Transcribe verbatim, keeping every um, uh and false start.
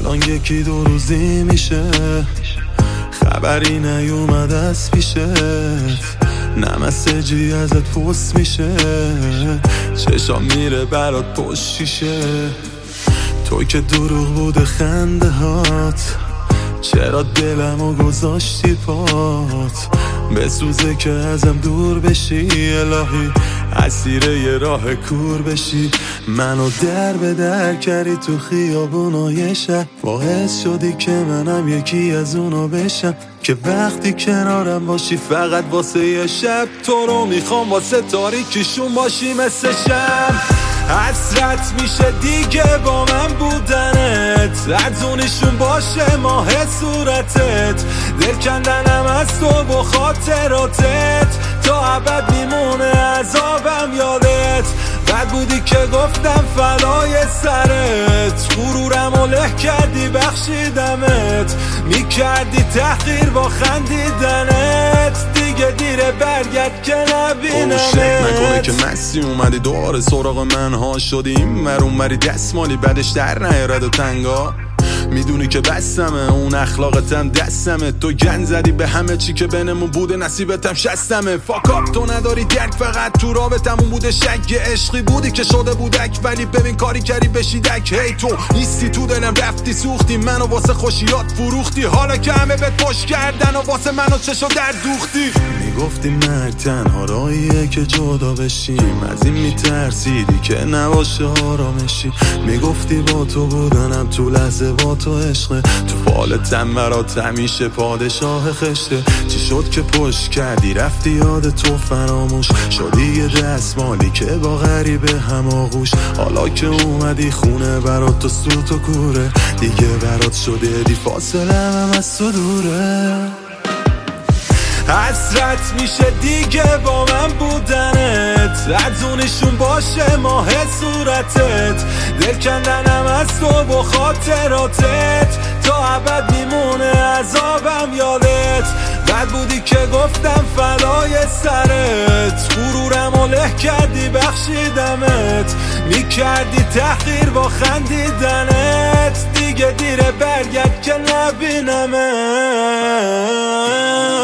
الان یکی دو روزی میشه خبری نیومد از پیشت، نه مسیجی ازت پست میشه، چشام میره برات پشت شیشه. تو که دروغ بوده خنده هات، چرا دلمو گذاشتی پات؟ بسوزه که ازم دور بشی الهی، اسیر یه راه کور بشی. منو در به در کردی تو خیابونای شهر، باعث شدی که منم یکی از اونا بشم که وقتی کنارم باشی فقط واسه یه شب. تو رو میخوام واسه تاریکیشون باشی مثل شب. حسرت میشه دیگه با من بودنت، ارزونیشون باشه ماه صورتت، دل کندنم از تو با خاطراتت، تا ابد میمونه عذابم یادت. بد بودی که گفتم فدای سرت، غرورم و له کردی بخشیدمت، میکردی تحقیر با خندیدنت، دیگه دیره برگرد که نبینمت. نکنه که مسی اومدی دوباره سراغ من ها شدیم، مرون مری دستمالی بعدش در نیارد و تنگا. میدونی که بستمه اون اخلاقتم دستمه، تو گن زدی به همه چی که بینمون بوده، نصیبتم شستمه. فاکاپ تو نداری درک، فقط تو رابطمون بوده شک، یه عشقی بودی که شده بودک، ولی ببین کاری کردی بشیدک. هی تو نیستی تو دلم، رفتی سوختی منو واسه خوشیات فروختی، حالا که همه بهت پشت کردن و واسه منو چشو در دوختی. میگفتی مرگ تنها راهیه که جدا بشیم، از این میترسیدی که نباشه آرامشی. میگفتی با تو بودنم تو لحظه با تو عشقه، تو فالتم برات همیشه پادشاه خشته. چی شد که پشت کردی رفتی یاد تو فراموش شدی، یه دستمالی که با غریبه هم آغوش. حالا که اومدی خونه برات تو سوت و کوره، دیگه برات شده دی فاصله هم از تو دوره. حسرت میشه دیگه با من بودنت، ارزونیشون باشه ماه صورتت، دل کندنم از تو با خاطراتت، تا ابد میمونه عذابم یادت. بد بودی که گفتم فدای سرت، غرورم و له کردی بخشیدمت، میکردی تحقیر با خندیدنت، دیگه دیره برگرد که نبینمت.